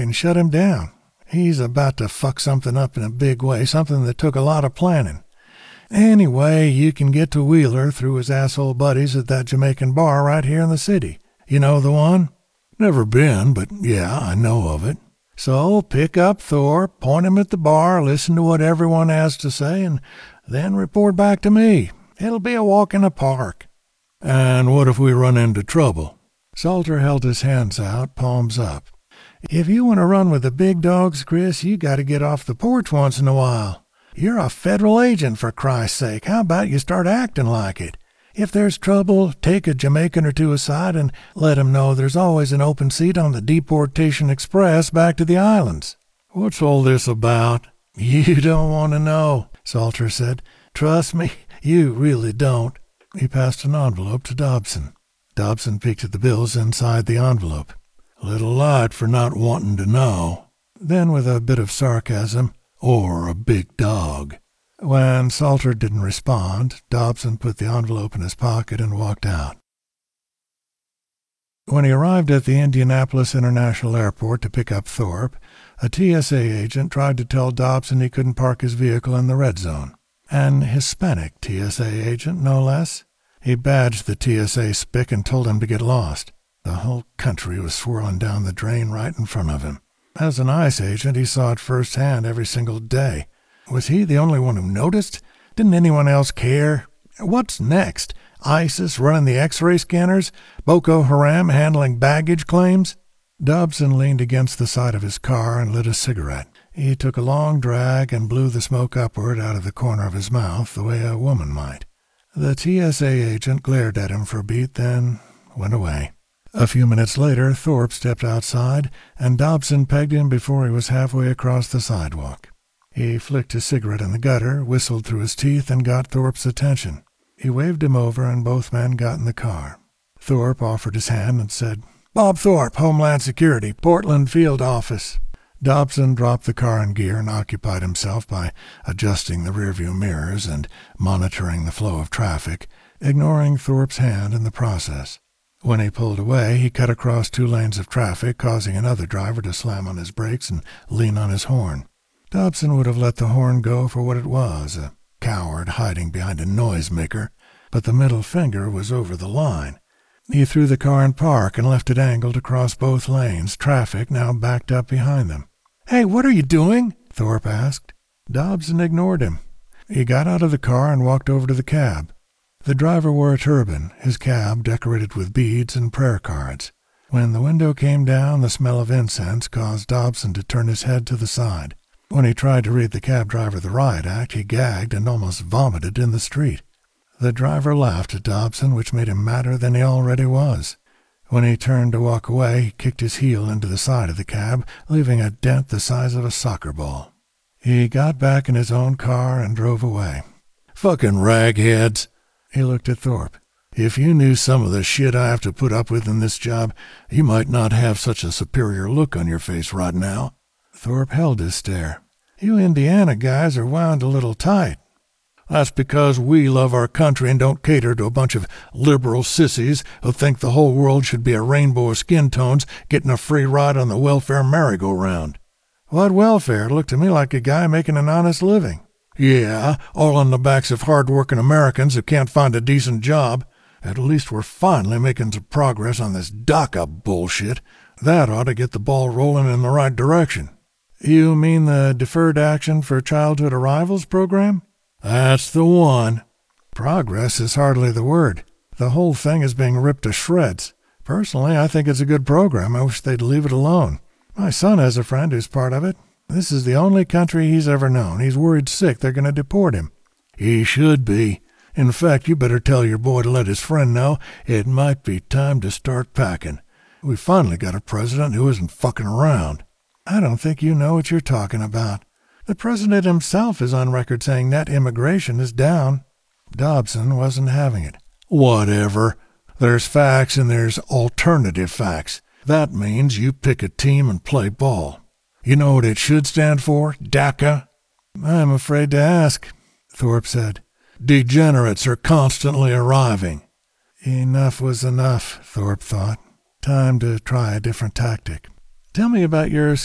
can shut him down. He's about to fuck something up in a big way, something that took a lot of planning. Anyway, you can get to Wheeler through his asshole buddies at that Jamaican bar right here in the city. You know the one? Never been, but yeah, I know of it. So pick up Thorpe, point him at the bar, listen to what everyone has to say, and then report back to me. It'll be a walk in the park. And what if we run into trouble? Salter held his hands out, palms up. If you want to run with the big dogs, Chris, you got to get off the porch once in a while. You're a federal agent, for Christ's sake. How about you start acting like it? If there's trouble, take a Jamaican or two aside and let 'em know there's always an open seat on the Deportation Express back to the islands. What's all this about? You don't want to know, Salter said. Trust me, you really don't. He passed an envelope to Dobson. Dobson peeked at the bills inside the envelope. Little light for not wanting to know. Then, with a bit of sarcasm, or a big dog. When Salter didn't respond, Dobson put the envelope in his pocket and walked out. When he arrived at the Indianapolis International Airport to pick up Thorpe, a TSA agent tried to tell Dobson he couldn't park his vehicle in the red zone. An Hispanic TSA agent, no less. He badged the TSA spick and told him to get lost. The whole country was swirling down the drain right in front of him. As an ICE agent, he saw it firsthand every single day. Was he the only one who noticed? Didn't anyone else care? What's next? ISIS running the X-ray scanners? Boko Haram handling baggage claims? Dobson leaned against the side of his car and lit a cigarette. He took a long drag and blew the smoke upward out of the corner of his mouth the way a woman might. The TSA agent glared at him for a beat, then went away. A few minutes later, Thorpe stepped outside, and Dobson pegged him before he was halfway across the sidewalk. He flicked his cigarette in the gutter, whistled through his teeth, and got Thorpe's attention. He waved him over, and both men got in the car. Thorpe offered his hand and said, "Bob Thorpe, Homeland Security, Portland Field Office." Dobson dropped the car in gear and occupied himself by adjusting the rearview mirrors and monitoring the flow of traffic, ignoring Thorpe's hand in the process. When he pulled away, he cut across 2 lanes of traffic, causing another driver to slam on his brakes and lean on his horn. Dobson would have let the horn go for what it was, a coward hiding behind a noisemaker, but the middle finger was over the line. He threw the car in park and left it angled across both lanes, traffic now backed up behind them. "Hey, what are you doing?" Thorpe asked. Dobson ignored him. He got out of the car and walked over to the cab. The driver wore a turban, his cab decorated with beads and prayer cards. When the window came down, the smell of incense caused Dobson to turn his head to the side. When he tried to read the cab driver the riot act, he gagged and almost vomited in the street. The driver laughed at Dobson, which made him madder than he already was. When he turned to walk away, he kicked his heel into the side of the cab, leaving a dent the size of a soccer ball. He got back in his own car and drove away. "Fucking ragheads!" He looked at Thorpe. "If you knew some of the shit I have to put up with in this job, you might not have such a superior look on your face right now." Thorpe held his stare. "You Indiana guys are wound a little tight." "That's because we love our country and don't cater to a bunch of liberal sissies who think the whole world should be a rainbow of skin tones getting a free ride on the welfare merry-go-round." "What welfare? It looked to me like a guy making an honest living." "Yeah, all on the backs of hard-working Americans who can't find a decent job. At least we're finally making some progress on this DACA bullshit. That ought to get the ball rolling in the right direction." "You mean the Deferred Action for Childhood Arrivals program?" "That's the one." "Progress is hardly the word. The whole thing is being ripped to shreds. Personally, I think it's a good program. I wish they'd leave it alone. My son has a friend who's part of it. This is the only country he's ever known. He's worried sick they're going to deport him." "He should be. In fact, you better tell your boy to let his friend know it might be time to start packing. We finally got a president who isn't fucking around." "I don't think you know what you're talking about. The president himself is on record saying net immigration is down." Dobson wasn't having it. "Whatever. There's facts and there's alternative facts. That means you pick a team and play ball. You know what it should stand for? DACA?" "I'm afraid to ask," Thorpe said. "Degenerates are constantly arriving." Enough was enough, Thorpe thought. Time to try a different tactic. "Tell me about your